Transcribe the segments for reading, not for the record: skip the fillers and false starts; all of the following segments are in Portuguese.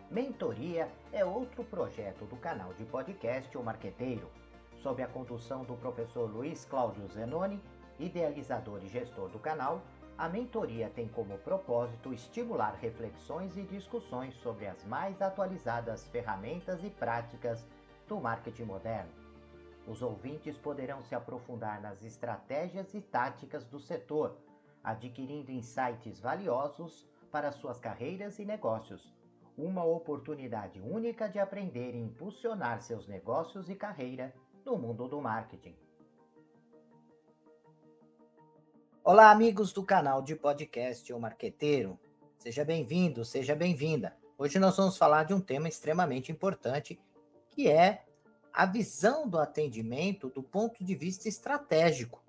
Mentoria é outro projeto do canal de podcast O Marqueteiro, sob a condução do professor Luiz Cláudio Zenoni, idealizador e gestor do canal. A mentoria tem como propósito estimular reflexões e discussões sobre as mais atualizadas ferramentas e práticas do marketing moderno. Os ouvintes poderão se aprofundar nas estratégias e táticas do setor, adquirindo insights valiosos para suas carreiras e negócios. Uma oportunidade única de aprender e impulsionar seus negócios e carreira no mundo do marketing. Olá, amigos do canal de podcast O Marqueteiro. Seja bem-vindo, seja bem-vinda. Hoje nós vamos falar de um tema extremamente importante, que é a visão do atendimento do ponto de vista estratégico.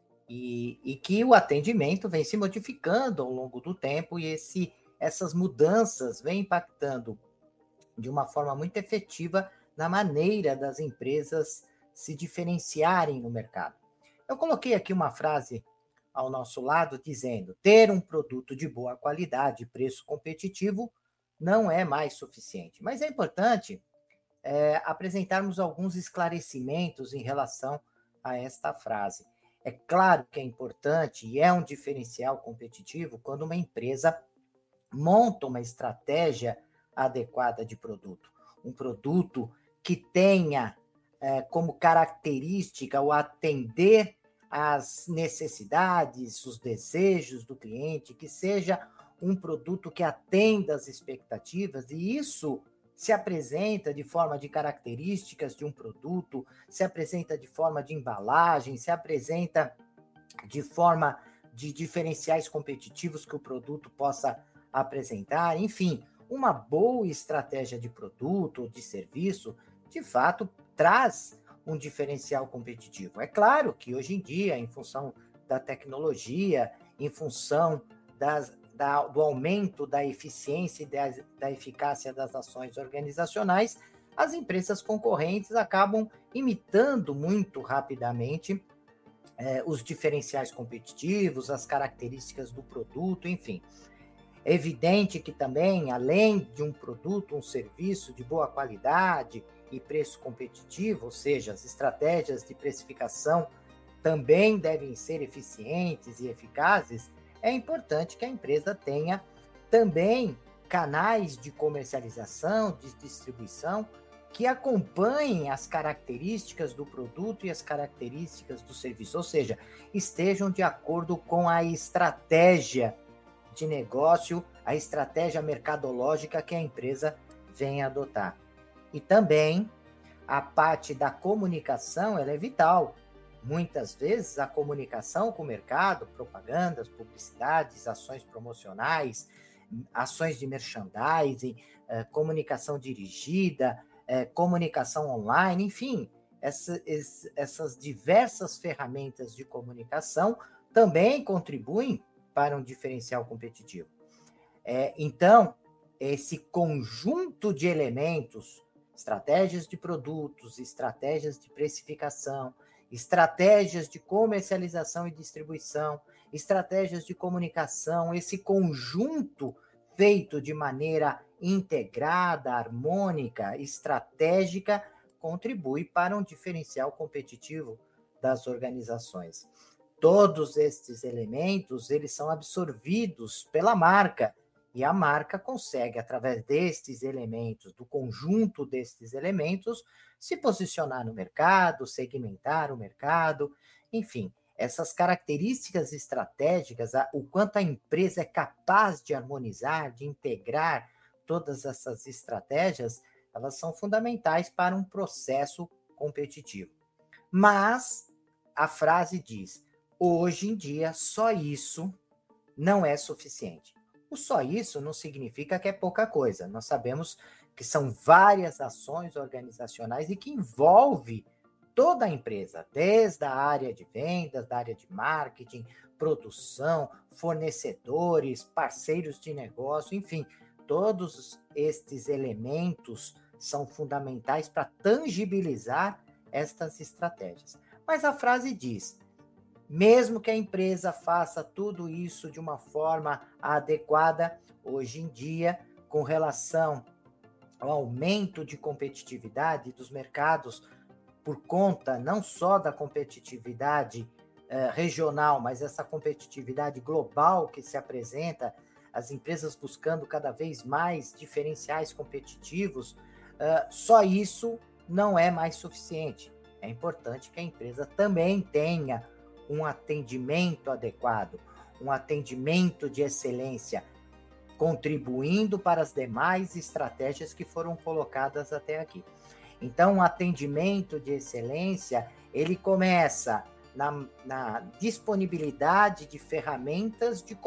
E que o atendimento vem se modificando ao longo do tempo e essas mudanças vêm impactando de uma forma muito efetiva na maneira das empresas se diferenciarem no mercado. Eu coloquei aqui uma frase ao nosso lado dizendo: ter um produto de boa qualidade e preço competitivo não é mais suficiente. Mas é importante apresentarmos alguns esclarecimentos em relação a esta frase. É claro que é importante e é um diferencial competitivo quando uma empresa monta uma estratégia adequada de produto. Um produto que tenha como característica o atender às necessidades, os desejos do cliente, que seja um produto que atenda às expectativas, e isso se apresenta de forma de características de um produto, se apresenta de forma de embalagem, se apresenta de forma de diferenciais competitivos que o produto possa apresentar. Enfim, uma boa estratégia de produto ou de serviço, de fato, traz um diferencial competitivo. É claro que hoje em dia, em função da tecnologia, em função do aumento da eficiência e da eficácia das ações organizacionais, as empresas concorrentes acabam imitando muito rapidamente os diferenciais competitivos, as características do produto, enfim. É evidente que também, além de um produto, um serviço de boa qualidade e preço competitivo, ou seja, as estratégias de precificação também devem ser eficientes e eficazes, é importante que a empresa tenha também canais de comercialização, de distribuição, que acompanhem as características do produto e as características do serviço, ou seja, estejam de acordo com a estratégia de negócio, a estratégia mercadológica que a empresa vem adotar. E também a parte da comunicação, ela é vital. Muitas vezes a comunicação com o mercado, propagandas, publicidades, ações promocionais, ações de merchandising, comunicação dirigida, comunicação online, enfim, essas diversas ferramentas de comunicação também contribuem para um diferencial competitivo. Então, esse conjunto de elementos, estratégias de produtos, estratégias de precificação, estratégias de comercialização e distribuição, estratégias de comunicação, esse conjunto feito de maneira integrada, harmônica, estratégica, contribui para um diferencial competitivo das organizações. Todos estes elementos, eles são absorvidos pela marca, e a marca consegue, através destes elementos, do conjunto destes elementos, se posicionar no mercado, segmentar o mercado, enfim, essas características estratégicas, o quanto a empresa é capaz de harmonizar, de integrar todas essas estratégias, elas são fundamentais para um processo competitivo. Mas a frase diz: hoje em dia, só isso não é suficiente. O só isso não significa que é pouca coisa. Nós sabemos que são várias ações organizacionais e que envolve toda a empresa, desde a área de vendas, da área de marketing, produção, fornecedores, parceiros de negócio, enfim, todos estes elementos são fundamentais para tangibilizar estas estratégias. Mas a frase diz: mesmo que a empresa faça tudo isso de uma forma adequada, hoje em dia, com relação o aumento de competitividade dos mercados por conta não só da competitividade regional, mas essa competitividade global que se apresenta, as empresas buscando cada vez mais diferenciais competitivos, só isso não é mais suficiente. É importante que a empresa também tenha um atendimento adequado, um atendimento de excelência, contribuindo para as demais estratégias que foram colocadas até aqui. Então, o atendimento de excelência, ele começa na disponibilidade de ferramentas de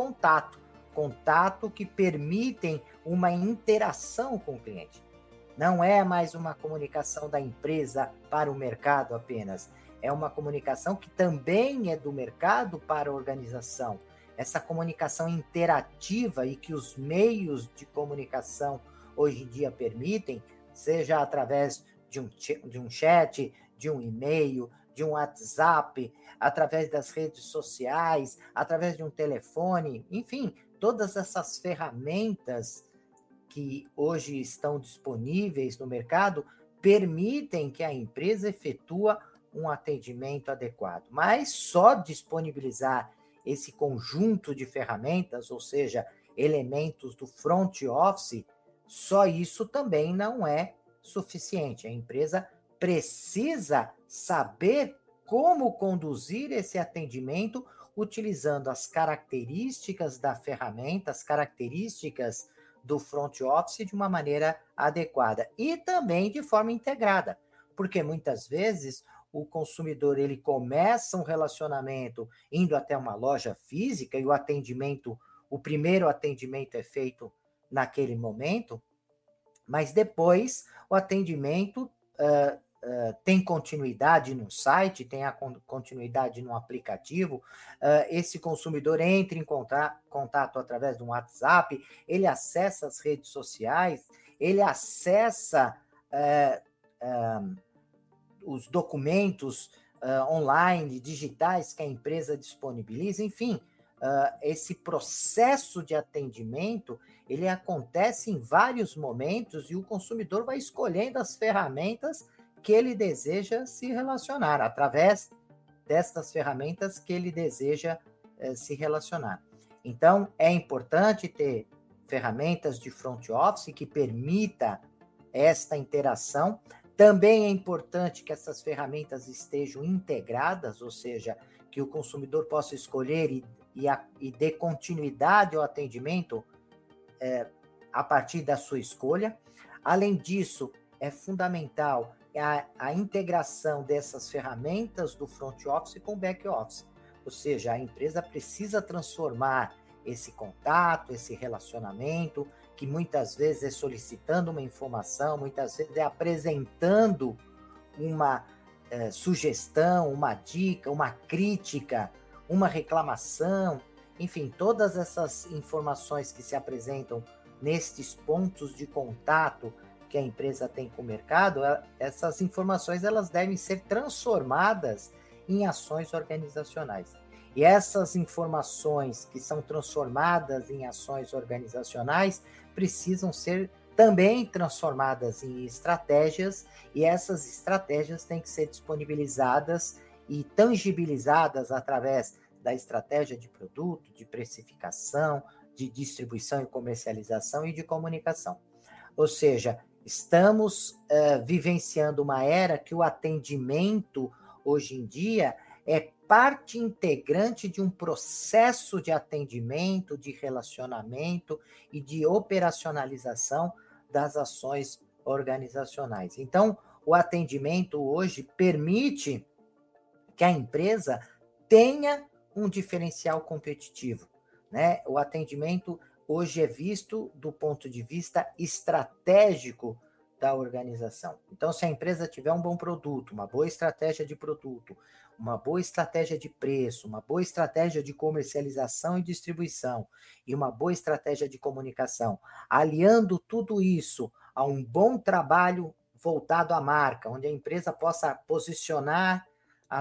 contato que permitem uma interação com o cliente. Não é mais uma comunicação da empresa para o mercado apenas, é uma comunicação que também é do mercado para a organização. Essa comunicação interativa e que os meios de comunicação hoje em dia permitem, seja através de um chat, de um e-mail, de um WhatsApp, através das redes sociais, através de um telefone, enfim, todas essas ferramentas que hoje estão disponíveis no mercado permitem que a empresa efetue um atendimento adequado. Mas só disponibilizar esse conjunto de ferramentas, ou seja, elementos do front office, só isso também não é suficiente. A empresa precisa saber como conduzir esse atendimento utilizando as características da ferramenta, as características do front office de uma maneira adequada e também de forma integrada, porque muitas vezes o consumidor ele começa um relacionamento indo até uma loja física e o primeiro atendimento é feito naquele momento, mas depois o atendimento tem continuidade no site, tem a continuidade no aplicativo, esse consumidor entra em contato através de um WhatsApp, ele acessa as redes sociais, ele acessa os documentos online, digitais que a empresa disponibiliza, enfim, esse processo de atendimento, ele acontece em vários momentos e o consumidor vai escolhendo as ferramentas que ele deseja se relacionar, através destas ferramentas que ele deseja se relacionar. Então, é importante ter ferramentas de front office que permita esta interação. Também é importante que essas ferramentas estejam integradas, ou seja, que o consumidor possa escolher e dê continuidade ao atendimento a partir da sua escolha. Além disso, é fundamental a integração dessas ferramentas do front office com o back office. Ou seja, a empresa precisa transformar esse contato, esse relacionamento, que muitas vezes é solicitando uma informação, muitas vezes é apresentando uma sugestão, uma dica, uma crítica, uma reclamação, enfim, todas essas informações que se apresentam nestes pontos de contato que a empresa tem com o mercado, essas informações elas devem ser transformadas em ações organizacionais. E essas informações que são transformadas em ações organizacionais precisam ser também transformadas em estratégias, e essas estratégias têm que ser disponibilizadas e tangibilizadas através da estratégia de produto, de precificação, de distribuição e comercialização e de comunicação. Ou seja, estamos vivenciando uma era que o atendimento, hoje em dia, é parte integrante de um processo de atendimento, de relacionamento e de operacionalização das ações organizacionais. Então, o atendimento hoje permite que a empresa tenha um diferencial competitivo, né? O atendimento hoje é visto do ponto de vista estratégico da organização. Então, se a empresa tiver um bom produto, uma boa estratégia de produto, uma boa estratégia de preço, uma boa estratégia de comercialização e distribuição e uma boa estratégia de comunicação, aliando tudo isso a um bom trabalho voltado à marca, onde a empresa possa posicionar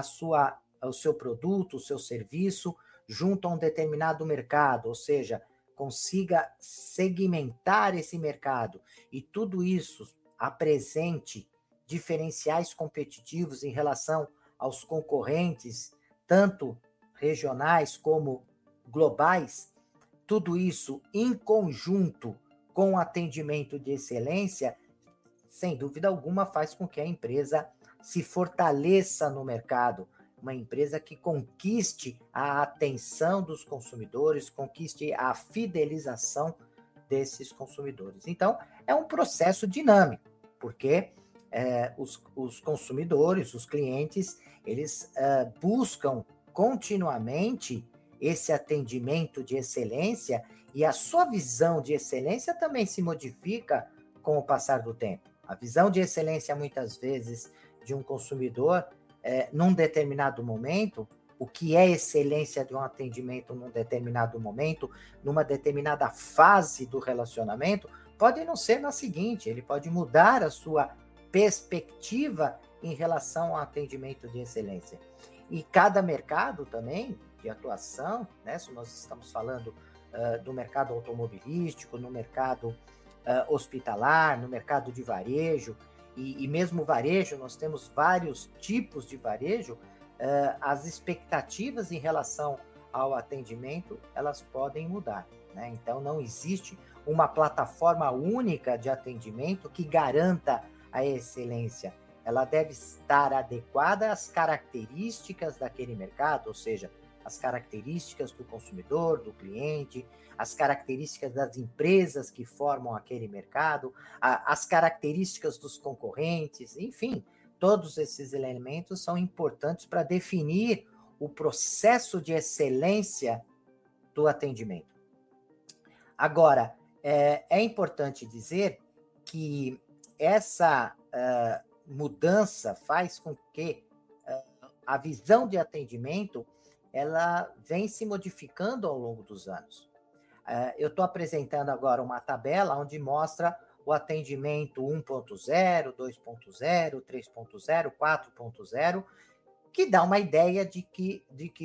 o seu produto, o seu serviço junto a um determinado mercado, ou seja, consiga segmentar esse mercado e tudo isso apresente diferenciais competitivos em relação aos concorrentes, tanto regionais como globais, tudo isso em conjunto com atendimento de excelência, sem dúvida alguma, faz com que a empresa se fortaleça no mercado, uma empresa que conquiste a atenção dos consumidores, conquiste a fidelização desses consumidores. Então, é um processo dinâmico, porque os consumidores, os clientes, eles buscam continuamente esse atendimento de excelência e a sua visão de excelência também se modifica com o passar do tempo. A visão de excelência, muitas vezes, de um consumidor, num determinado momento, o que é excelência de um atendimento num determinado momento, numa determinada fase do relacionamento, pode não ser na seguinte, ele pode mudar a sua perspectiva em relação ao atendimento de excelência. E cada mercado também, de atuação, né, se nós estamos falando do mercado automobilístico, no mercado hospitalar, no mercado de varejo, e mesmo varejo, nós temos vários tipos de varejo, as expectativas em relação ao atendimento, elas podem mudar, né? Então, não existe uma plataforma única de atendimento que garanta a excelência. Ela deve estar adequada às características daquele mercado, ou seja, as características do consumidor, do cliente, as características das empresas que formam aquele mercado, as características dos concorrentes, enfim, todos esses elementos são importantes para definir o processo de excelência do atendimento. Agora, é importante dizer que essa mudança faz com que a visão de atendimento ela vem se modificando ao longo dos anos. Eu estou apresentando agora uma tabela onde mostra o atendimento 1.0, 2.0, 3.0, 4.0, que dá uma ideia de que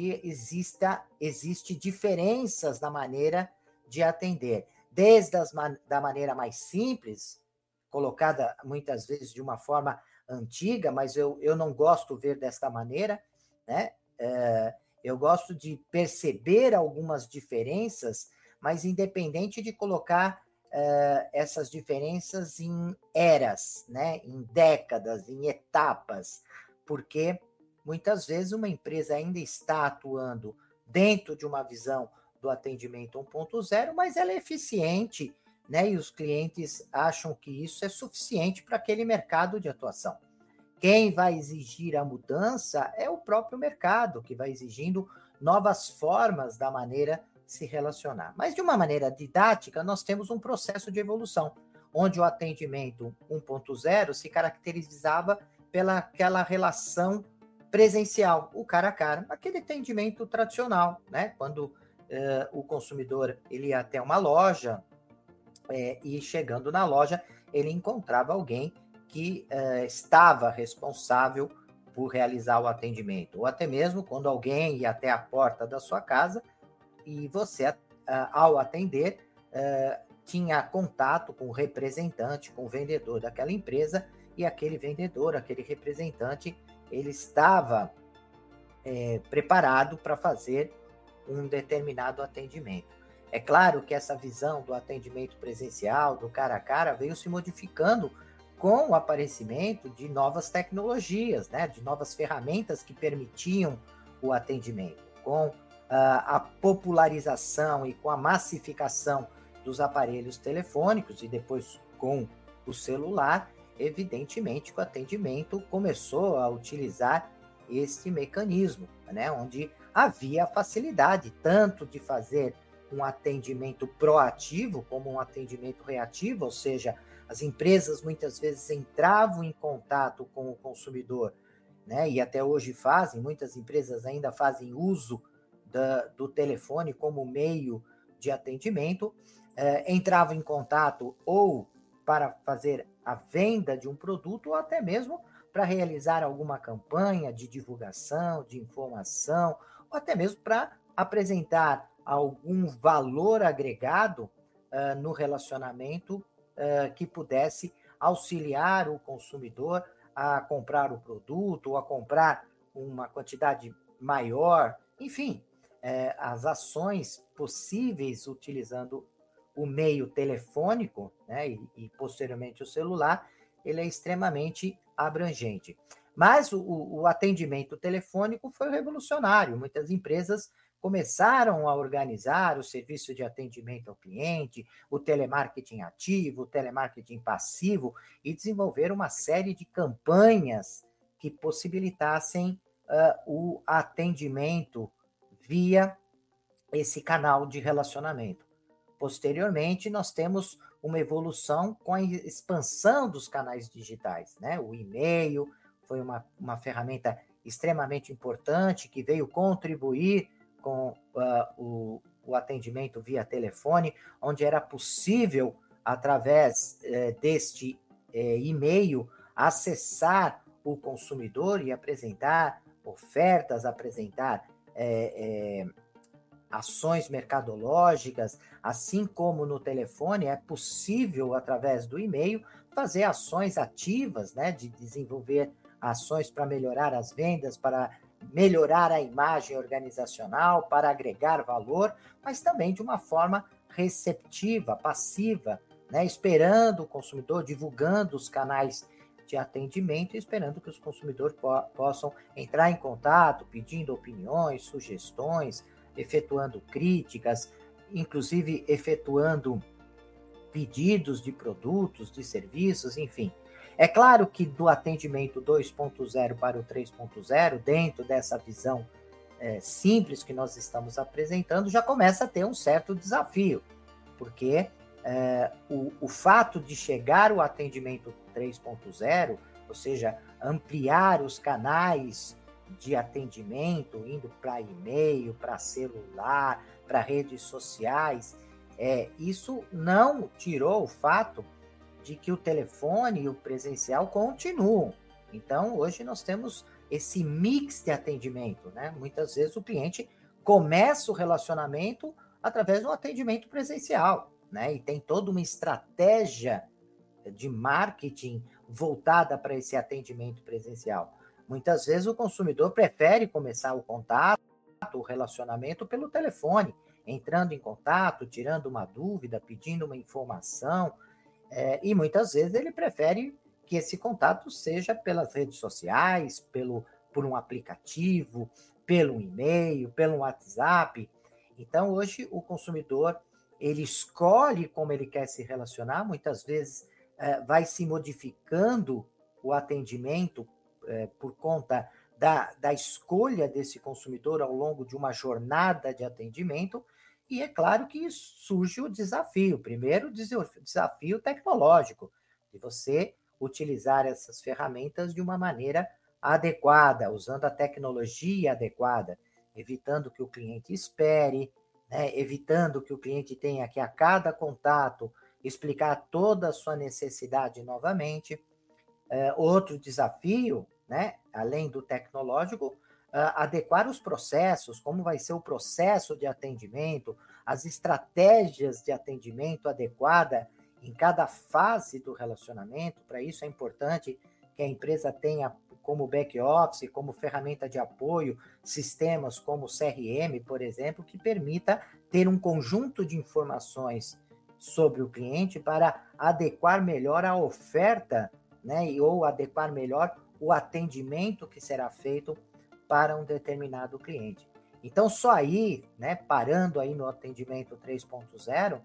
existe diferenças na maneira de atender, desde da maneira mais simples, colocada muitas vezes de uma forma antiga, mas eu não gosto de ver desta maneira, né? Eu gosto de perceber algumas diferenças, mas independente de colocar essas diferenças em eras, né? Em décadas, em etapas, porque muitas vezes uma empresa ainda está atuando dentro de uma visão do atendimento 1.0, mas ela é eficiente, né? E os clientes acham que isso é suficiente para aquele mercado de atuação. Quem vai exigir a mudança é o próprio mercado, que vai exigindo novas formas da maneira de se relacionar. Mas, de uma maneira didática, nós temos um processo de evolução, onde o atendimento 1.0 se caracterizava pelaquela relação presencial, o cara a cara, aquele atendimento tradicional, né? Quando o consumidor ele ia até uma loja e chegando na loja, ele encontrava alguém que estava responsável por realizar o atendimento, ou até mesmo quando alguém ia até a porta da sua casa e você, ao atender, tinha contato com o representante, com o vendedor daquela empresa, e aquele vendedor, aquele representante, ele estava preparado para fazer um determinado atendimento. É claro que essa visão do atendimento presencial, do cara a cara, veio se modificando com o aparecimento de novas tecnologias, né, de novas ferramentas que permitiam o atendimento. Com a popularização e com a massificação dos aparelhos telefônicos e depois com o celular, evidentemente que o atendimento começou a utilizar este mecanismo, né, onde havia facilidade tanto de fazer um atendimento proativo como um atendimento reativo, ou seja, as empresas muitas vezes entravam em contato com o consumidor, né, e até hoje fazem, muitas empresas ainda fazem uso do telefone como meio de atendimento, entravam em contato ou para fazer a venda de um produto ou até mesmo para realizar alguma campanha de divulgação, de informação, ou até mesmo para apresentar algum valor agregado no relacionamento que pudesse auxiliar o consumidor a comprar o produto ou a comprar uma quantidade maior, enfim, as ações possíveis utilizando o meio telefônico, né, e posteriormente o celular, ele é extremamente abrangente. Mas o atendimento telefônico foi revolucionário. Muitas empresas começaram a organizar o serviço de atendimento ao cliente, o telemarketing ativo, o telemarketing passivo, e desenvolveram uma série de campanhas que possibilitassem o atendimento via esse canal de relacionamento. Posteriormente, nós temos uma evolução com a expansão dos canais digitais, né? O e-mail foi uma ferramenta extremamente importante que veio contribuir com o atendimento via telefone, onde era possível, através deste e-mail, acessar o consumidor e apresentar ofertas, apresentar ações mercadológicas, assim como no telefone, é possível, através do e-mail, fazer ações ativas, né, de desenvolver ações para melhorar as vendas, para melhorar a imagem organizacional, para agregar valor, mas também de uma forma receptiva, passiva, né, esperando o consumidor, divulgando os canais de atendimento e esperando que os consumidores possam entrar em contato, pedindo opiniões, sugestões, efetuando críticas, inclusive efetuando pedidos de produtos, de serviços, enfim. É claro que do atendimento 2.0 para o 3.0, dentro dessa visão simples que nós estamos apresentando, já começa a ter um certo desafio, porque o fato de chegar o atendimento 3.0, ou seja, ampliar os canais de atendimento, indo para e-mail, para celular, para redes sociais, isso não tirou o fato de que o telefone e o presencial continuam. Então, hoje nós temos esse mix de atendimento, né? Muitas vezes o cliente começa o relacionamento através de um atendimento presencial, né? E tem toda uma estratégia de marketing voltada para esse atendimento presencial. Muitas vezes o consumidor prefere começar o contato, o relacionamento pelo telefone, entrando em contato, tirando uma dúvida, pedindo uma informação, e muitas vezes ele prefere que esse contato seja pelas redes sociais, por um aplicativo, pelo e-mail, pelo WhatsApp. Então, hoje, o consumidor, ele escolhe como ele quer se relacionar, muitas vezes vai se modificando o atendimento por conta da escolha desse consumidor ao longo de uma jornada de atendimento, e é claro que surge o desafio. Primeiro, o desafio tecnológico, de você utilizar essas ferramentas de uma maneira adequada, usando a tecnologia adequada, evitando que o cliente espere, né, evitando que o cliente tenha que, a cada contato, explicar toda a sua necessidade novamente. Outro desafio, né, além do tecnológico, adequar os processos, como vai ser o processo de atendimento, as estratégias de atendimento adequada em cada fase do relacionamento. Para isso é importante que a empresa tenha como back-office, como ferramenta de apoio, sistemas como o CRM, por exemplo, que permita ter um conjunto de informações sobre o cliente para adequar melhor a oferta, né, ou adequar melhor o atendimento que será feito para um determinado cliente. Então, só aí, né, parando aí no atendimento 3.0,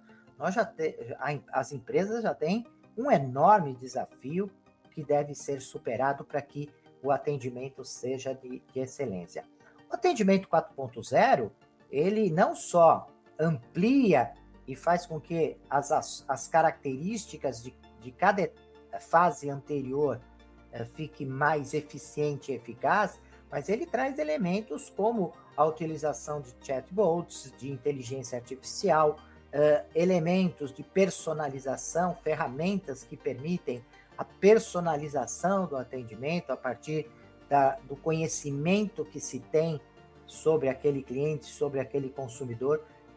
as empresas já têm um enorme desafio que deve ser superado para que o atendimento seja de excelência. O atendimento 4.0, ele não só amplia e faz com que as características de cada fase anterior fique mais eficiente e eficaz, mas ele traz elementos como a utilização de chatbots, de inteligência artificial, elementos de personalização, ferramentas que permitem a personalização do atendimento a partir do conhecimento que se tem sobre aquele cliente, sobre aquele consumidor.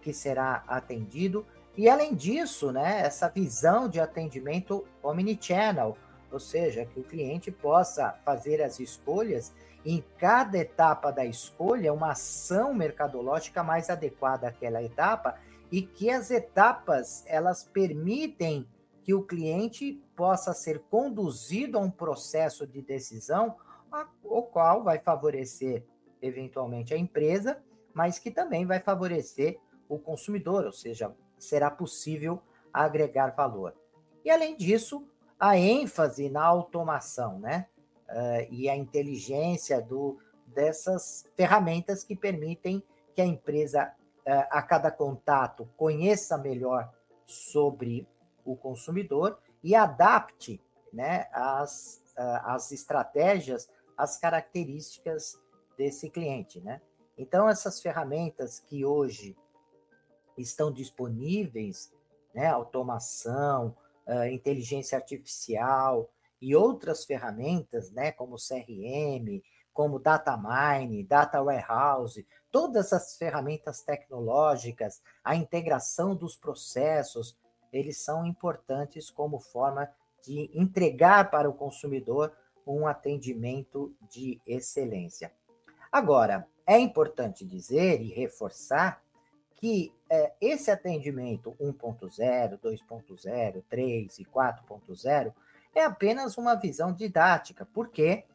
que será atendido. E, além disso, né, essa visão de atendimento omnichannel, ou seja, que o cliente possa fazer as escolhas e, em cada etapa da escolha, uma ação mercadológica mais adequada àquela etapa, e que as etapas elas permitem que o cliente possa ser conduzido a um processo de decisão, o qual vai favorecer eventualmente a empresa, mas que também vai favorecer o consumidor, ou seja, será possível agregar valor. E, além disso, a ênfase na automação, né? E a inteligência dessas ferramentas que permitem que a empresa, a cada contato, conheça melhor sobre o consumidor e adapte, né, as estratégias, as características desse cliente, né? Então, essas ferramentas que hoje estão disponíveis, né, automação, inteligência artificial e outras ferramentas, né, como CRM, como Data Mine, Data Warehouse, todas as ferramentas tecnológicas, a integração dos processos, eles são importantes como forma de entregar para o consumidor um atendimento de excelência. Agora, é importante dizer e reforçar que esse atendimento 1.0, 2.0, 3 e 4.0 é apenas uma visão didática, porque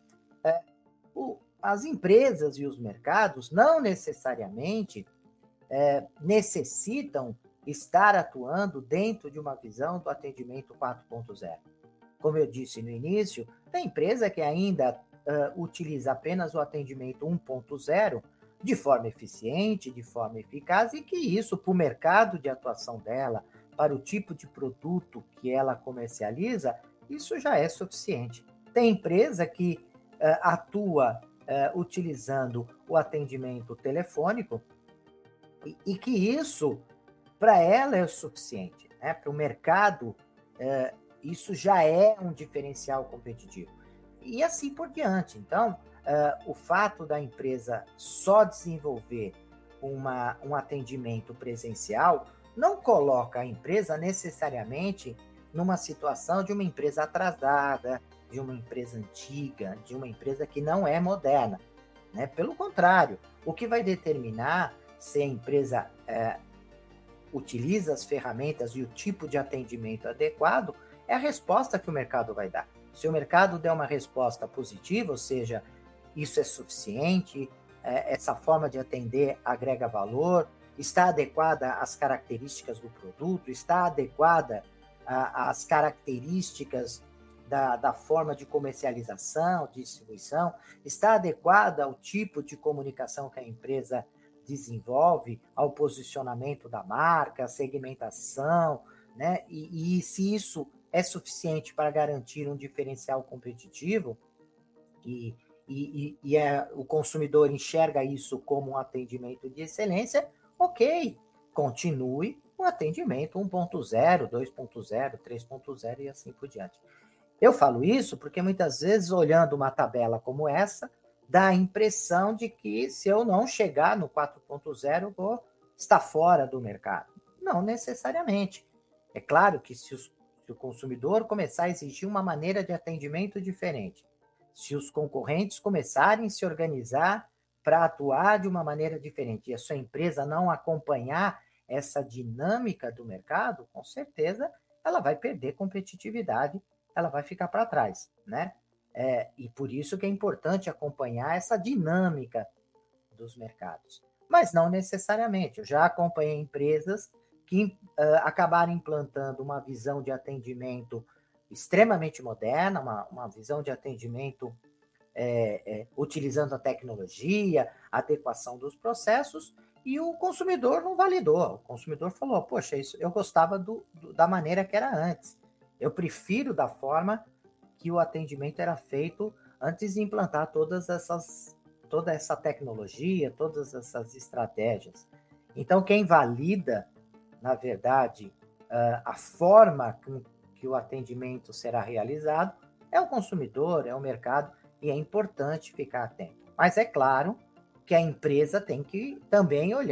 as empresas e os mercados não necessariamente necessitam estar atuando dentro de uma visão do atendimento 4.0. Como eu disse no início, tem empresa que ainda utiliza apenas o atendimento 1.0 de forma eficiente, de forma eficaz, e que isso, para o mercado de atuação dela, para o tipo de produto que ela comercializa, isso já é suficiente. Tem empresa que atua utilizando o atendimento telefônico e que isso, para ela, é o suficiente. Né? Para o mercado, isso já é um diferencial competitivo. E assim por diante. Então, o fato da empresa só desenvolver um atendimento presencial não coloca a empresa necessariamente numa situação de uma empresa atrasada, de uma empresa antiga, de uma empresa que não é moderna. Né? Pelo contrário, o que vai determinar se a empresa utiliza as ferramentas e o tipo de atendimento adequado é a resposta que o mercado vai dar. Se o mercado der uma resposta positiva, ou seja, isso é suficiente, essa forma de atender agrega valor, está adequada às características do produto, está adequada às características da forma de comercialização, distribuição, está adequada ao tipo de comunicação que a empresa desenvolve, ao posicionamento da marca, à segmentação, né? E se isso é suficiente para garantir um diferencial competitivo e o consumidor enxerga isso como um atendimento de excelência, ok, continue o atendimento 1.0, 2.0, 3.0 e assim por diante. Eu falo isso porque muitas vezes, olhando uma tabela como essa, dá a impressão de que se eu não chegar no 4.0, vou estar fora do mercado. Não necessariamente. É claro que se o consumidor começar a exigir uma maneira de atendimento diferente, se os concorrentes começarem a se organizar para atuar de uma maneira diferente e a sua empresa não acompanhar essa dinâmica do mercado, com certeza ela vai perder competitividade, ela vai ficar para trás, né? E por isso que é importante acompanhar essa dinâmica dos mercados. Mas não necessariamente. Eu já acompanhei empresas que acabaram implantando uma visão de atendimento extremamente moderna, uma visão de atendimento utilizando a tecnologia, a adequação dos processos, e o consumidor não validou. O consumidor falou, poxa, isso eu gostava da maneira que era antes. Eu prefiro da forma que o atendimento era feito antes de implantar toda essa tecnologia, todas essas estratégias. Então, quem valida, na verdade, a forma que o atendimento será realizado é o consumidor, é o mercado, e é importante ficar atento. Mas é claro que a empresa tem que também olhar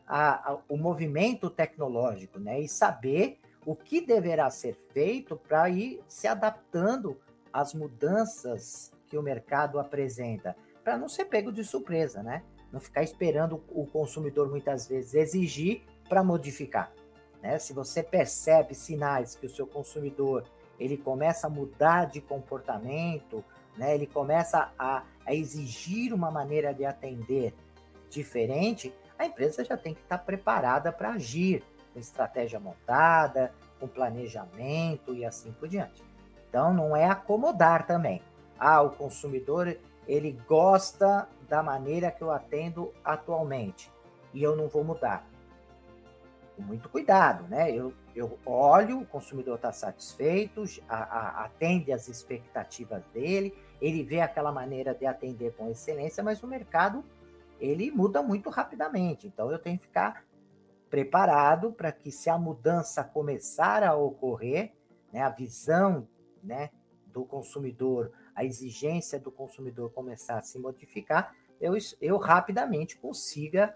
o movimento tecnológico, né? E saber o que deverá ser feito para ir se adaptando às mudanças que o mercado apresenta, para não ser pego de surpresa, né? Não ficar esperando o consumidor muitas vezes exigir para modificar, né? Se você percebe sinais que o seu consumidor ele começa a mudar de comportamento, né? Ele começa a exigir uma maneira de atender diferente, a empresa já tem que estar preparada para agir, com estratégia montada, com planejamento e assim por diante. Então, não é acomodar também. O consumidor, ele gosta da maneira que eu atendo atualmente e eu não vou mudar. Com muito cuidado, né? Eu olho, o consumidor está satisfeito, atende às expectativas dele, ele vê aquela maneira de atender com excelência, mas o mercado ele muda muito rapidamente. Então, eu tenho que ficar preparado para que, se a mudança começar a ocorrer, né, a visão, né, do consumidor, a exigência do consumidor começar a se modificar, eu rapidamente consiga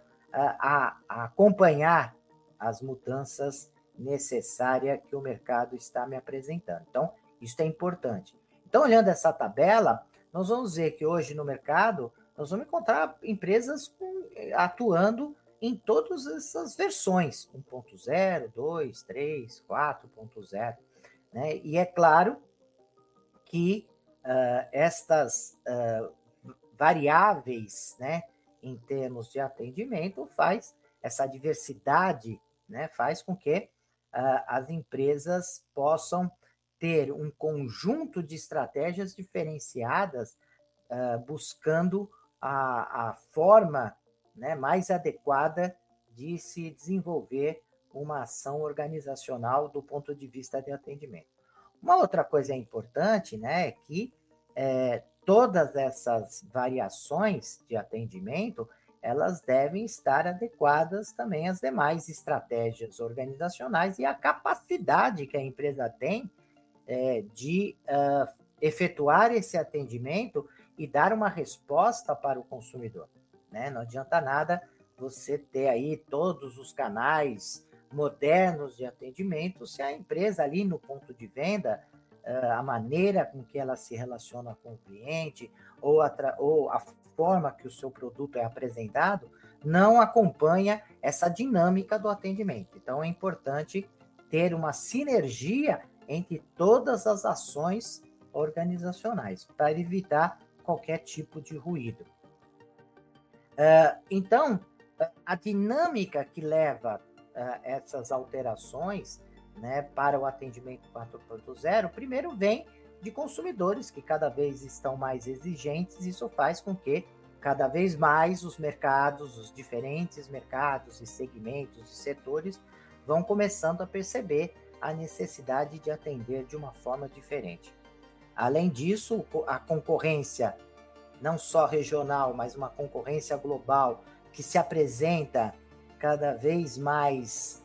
acompanhar as mudanças necessárias que o mercado está me apresentando. Então, isso é importante. Então, olhando essa tabela, nós vamos ver que hoje no mercado nós vamos encontrar empresas atuando em todas essas versões, 1.0, 2, 3, 4.0, né? E é claro que estas variáveis, né, em termos de atendimento, faz essa diversidade, né, faz com que as empresas possam ter um conjunto de estratégias diferenciadas, buscando a forma, né, mais adequada de se desenvolver uma ação organizacional do ponto de vista de atendimento. Uma outra coisa importante, né, é que todas essas variações de atendimento, elas devem estar adequadas também às demais estratégias organizacionais e à capacidade que a empresa tem de efetuar esse atendimento e dar uma resposta para o consumidor, né? Não adianta nada você ter aí todos os canais modernos de atendimento se a empresa ali no ponto de venda, a maneira com que ela se relaciona com o cliente ou a forma que o seu produto é apresentado não acompanha essa dinâmica do atendimento. Então, é importante ter uma sinergia entre todas as ações organizacionais para evitar qualquer tipo de ruído. Então, a dinâmica que leva essas alterações, né, para o atendimento 4.0, primeiro vem de consumidores que cada vez estão mais exigentes. Isso faz com que cada vez mais os mercados, os diferentes mercados e segmentos e setores vão começando a perceber a necessidade de atender de uma forma diferente. Além disso, a concorrência, não só regional, mas uma concorrência global, que se apresenta cada vez mais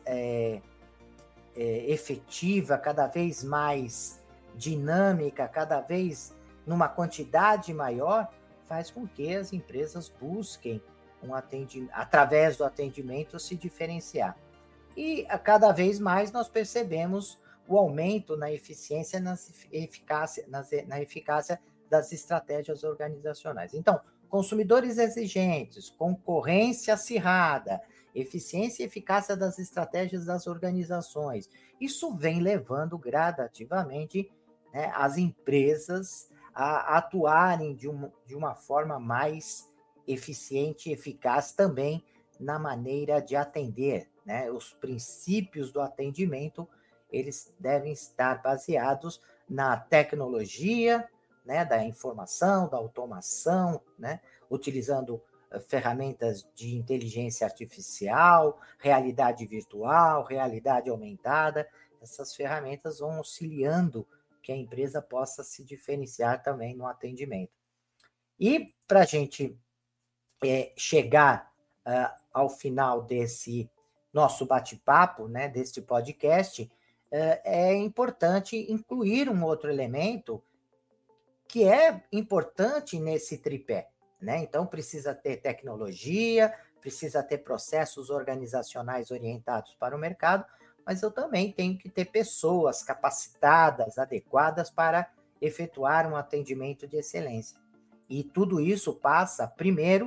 efetiva, cada vez mais dinâmica, cada vez numa quantidade maior, faz com que as empresas busquem através do atendimento se diferenciar. E cada vez mais nós percebemos o aumento na eficiência, na eficácia das estratégias organizacionais. Então, consumidores exigentes, concorrência acirrada, eficiência e eficácia das estratégias das organizações. Isso vem levando gradativamente, né, as empresas a atuarem de uma forma mais eficiente e eficaz também na maneira de atender, né? Os princípios do atendimento, eles devem estar baseados na tecnologia, né, da informação, da automação, né, utilizando ferramentas de inteligência artificial, realidade virtual, realidade aumentada. Essas ferramentas vão auxiliando que a empresa possa se diferenciar também no atendimento. E para a gente chegar ao final desse nosso bate-papo, né, deste podcast, é importante incluir um outro elemento que é importante nesse tripé, né? Então, precisa ter tecnologia, precisa ter processos organizacionais orientados para o mercado, mas eu também tenho que ter pessoas capacitadas, adequadas para efetuar um atendimento de excelência. E tudo isso passa, primeiro,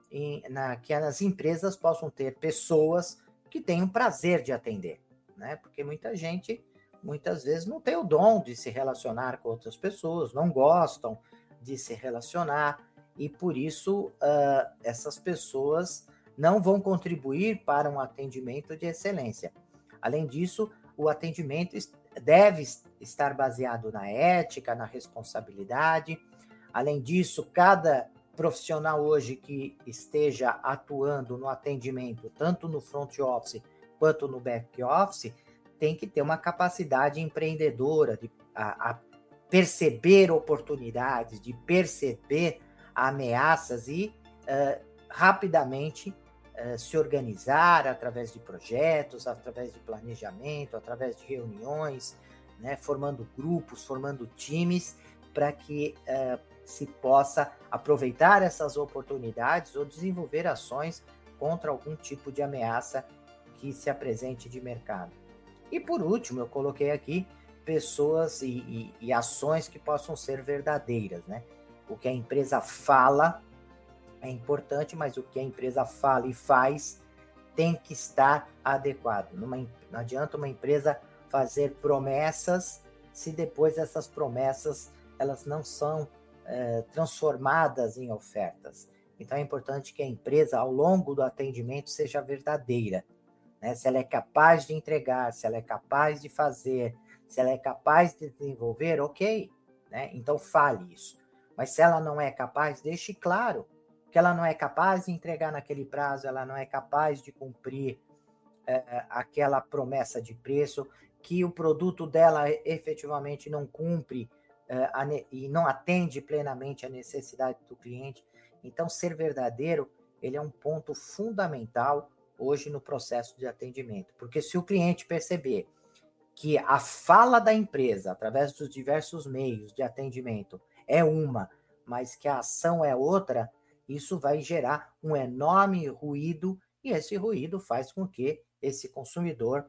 que as empresas possam ter pessoas que tenham prazer de atender, né? Porque muita gente, muitas vezes, não tem o dom de se relacionar com outras pessoas, não gostam de se relacionar, e por isso essas pessoas não vão contribuir para um atendimento de excelência. Além disso, o atendimento deve estar baseado na ética, na responsabilidade. Além disso, cada profissional hoje que esteja atuando no atendimento, tanto no front office quanto no back office, tem que ter uma capacidade empreendedora de perceber oportunidades, de perceber ameaças e rapidamente se organizar através de projetos, através de planejamento, através de reuniões, né, formando grupos, formando times, para que se possa aproveitar essas oportunidades ou desenvolver ações contra algum tipo de ameaça que se apresente de mercado. E por último, eu coloquei aqui pessoas e ações que possam ser verdadeiras, né? O que a empresa fala é importante, mas o que a empresa fala e faz tem que estar adequado. Não adianta uma empresa fazer promessas se depois essas promessas elas não são transformadas em ofertas. Então é importante que a empresa, ao longo do atendimento, seja verdadeira, né? Se ela é capaz de entregar, se ela é capaz de fazer, se ela é capaz de desenvolver, ok, né? Então fale isso. Mas se ela não é capaz, deixe claro que ela não é capaz de entregar naquele prazo, ela não é capaz de cumprir aquela promessa de preço, que o produto dela efetivamente não cumpre e não atende plenamente a necessidade do cliente. Então, ser verdadeiro, ele é um ponto fundamental hoje no processo de atendimento, porque se o cliente perceber que a fala da empresa, através dos diversos meios de atendimento, é uma, mas que a ação é outra, isso vai gerar um enorme ruído, e esse ruído faz com que esse consumidor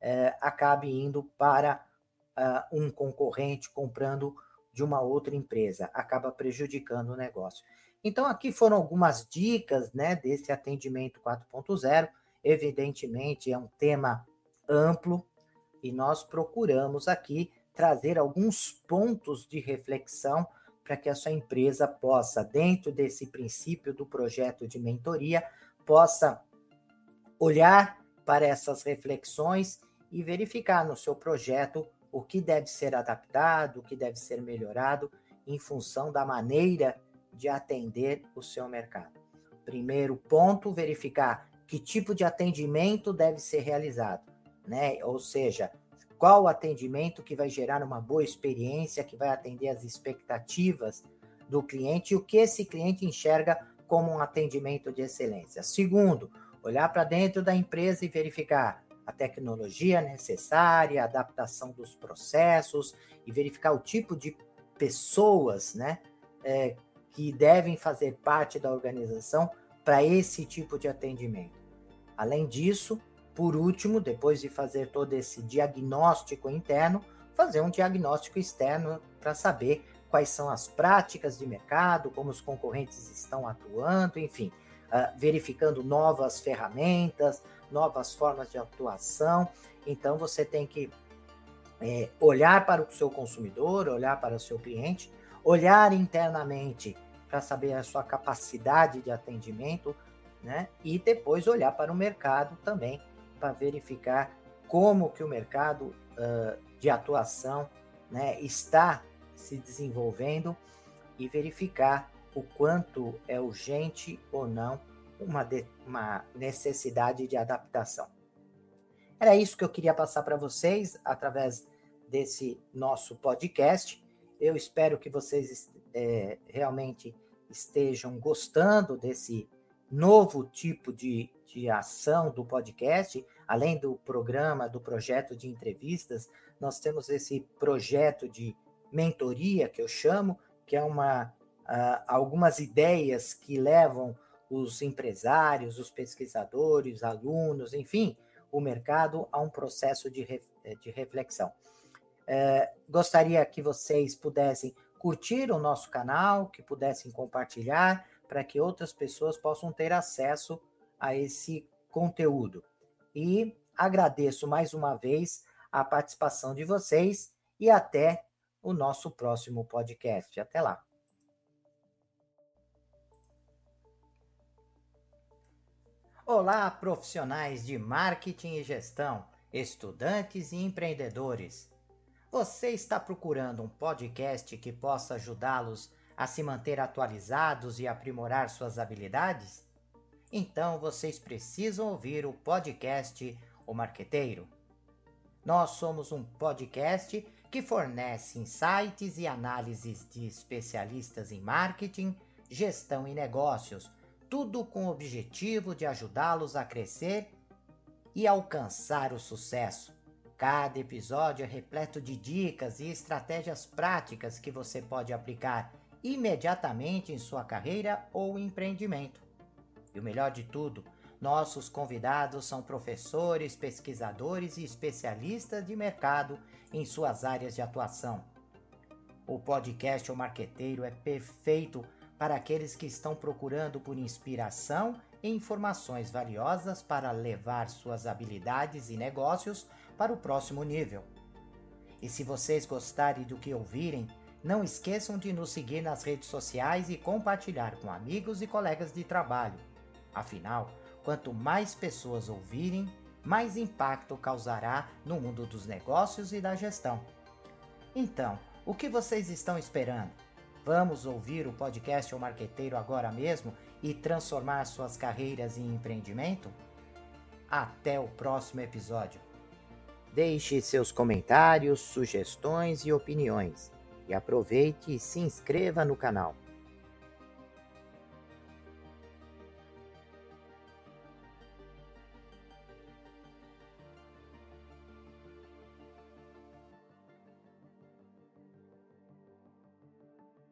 acabe indo para um concorrente, comprando de uma outra empresa, acaba prejudicando o negócio. Então, aqui foram algumas dicas, né, desse atendimento 4.0. Evidentemente, é um tema amplo, e nós procuramos aqui trazer alguns pontos de reflexão para que a sua empresa possa, dentro desse princípio do projeto de mentoria, possa olhar para essas reflexões e verificar no seu projeto o que deve ser adaptado, o que deve ser melhorado em função da maneira de atender o seu mercado. Primeiro ponto, verificar que tipo de atendimento deve ser realizado, né? Ou seja, qual o atendimento que vai gerar uma boa experiência, que vai atender às expectativas do cliente e o que esse cliente enxerga como um atendimento de excelência. Segundo, olhar para dentro da empresa e verificar a tecnologia necessária, a adaptação dos processos e verificar o tipo de pessoas, né, que devem fazer parte da organização para esse tipo de atendimento. Além disso, por último, depois de fazer todo esse diagnóstico interno, fazer um diagnóstico externo para saber quais são as práticas de mercado, como os concorrentes estão atuando, enfim, verificando novas ferramentas, novas formas de atuação. Então, você tem que olhar para o seu consumidor, olhar para o seu cliente, olhar internamente para saber a sua capacidade de atendimento, né? E depois olhar para o mercado também, para verificar como que o mercado de atuação, né, está se desenvolvendo e verificar o quanto é urgente ou não uma necessidade de adaptação. Era isso que eu queria passar para vocês através desse nosso podcast. Eu espero que vocês realmente estejam gostando desse novo tipo de ação do podcast. Além do programa, do projeto de entrevistas, nós temos esse projeto de mentoria, que eu chamo, que é algumas ideias que levam os empresários, os pesquisadores, alunos, enfim, o mercado a um processo de reflexão. Gostaria que vocês pudessem curtir o nosso canal, que pudessem compartilhar, para que outras pessoas possam ter acesso a esse conteúdo. E agradeço mais uma vez a participação de vocês e até o nosso próximo podcast. Até lá. Olá, profissionais de marketing e gestão, estudantes e empreendedores. Você está procurando um podcast que possa ajudá-los a se manter atualizados e aprimorar suas habilidades? Então vocês precisam ouvir o podcast O Marqueteiro. Nós somos um podcast que fornece insights e análises de especialistas em marketing, gestão e negócios, tudo com o objetivo de ajudá-los a crescer e alcançar o sucesso. Cada episódio é repleto de dicas e estratégias práticas que você pode aplicar imediatamente em sua carreira ou empreendimento. E o melhor de tudo, nossos convidados são professores, pesquisadores e especialistas de mercado em suas áreas de atuação. O podcast O Marqueteiro é perfeito para aqueles que estão procurando por inspiração e informações valiosas para levar suas habilidades e negócios para o próximo nível. E se vocês gostarem do que ouvirem, não esqueçam de nos seguir nas redes sociais e compartilhar com amigos e colegas de trabalho. Afinal, quanto mais pessoas ouvirem, mais impacto causará no mundo dos negócios e da gestão. Então, o que vocês estão esperando? Vamos ouvir o podcast O Marqueteiro agora mesmo e transformar suas carreiras em empreendimento? Até o próximo episódio. Deixe seus comentários, sugestões e opiniões. E aproveite e se inscreva no canal.